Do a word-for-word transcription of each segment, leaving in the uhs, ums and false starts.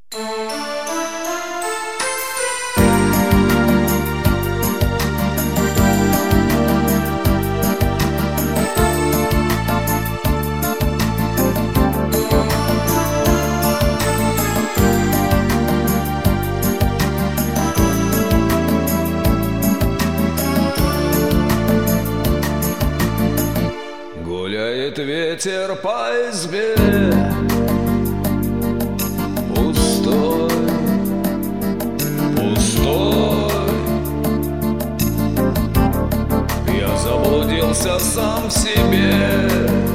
Гуляет ветер по избе пустой, пустой. Я заблудился сам в себе.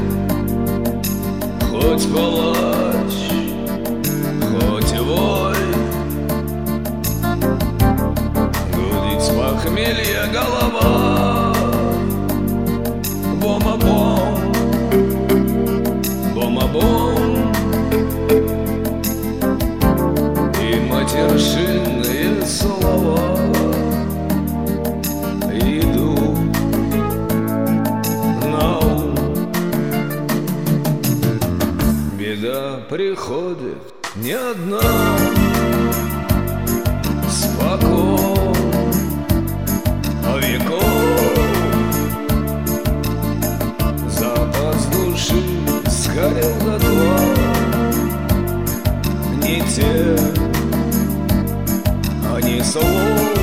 Хоть плачь, хоть вой, гудит с похмелья голова. Бом-бом, бом-бом, и матершинные слова идут на ум. Беда приходит не одна, спокон веков. Сгорел дотла, не те, а не слов.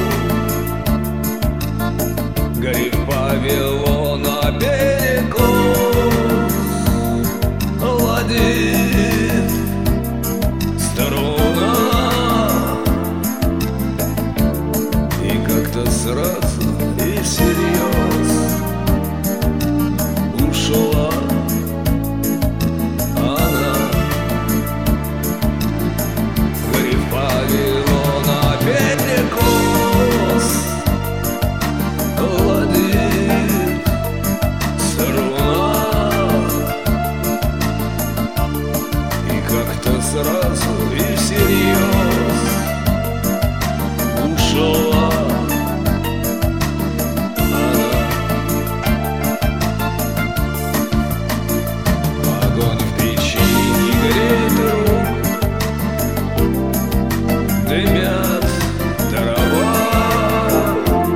Горит Вавилона перекос, ладит струна, и как-то сразу и всерьез ушла. Сразу и всерьез ушла она. Огонь в печи не греет рук, дымят дрова.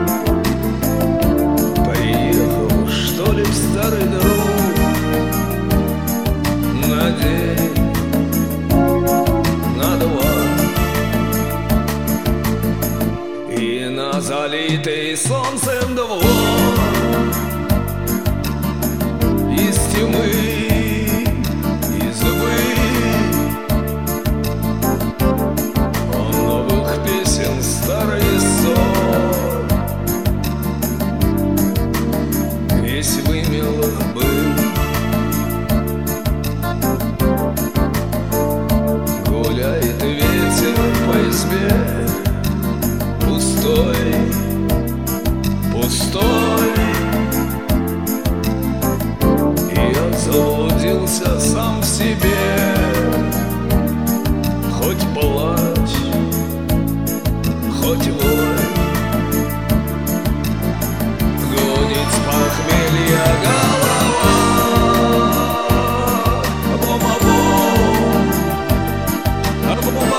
Приехал, что ли, старый друг на день, и на залитый солнцем двор из тьмы избы он новых песен старый сон весь вымел был. Гуляет ветер по избе пустой, пустой. И я заблудился сам в себе. Хоть плачь, хоть вой, гонит с похмелья голова. Бом-бом, бом-бом.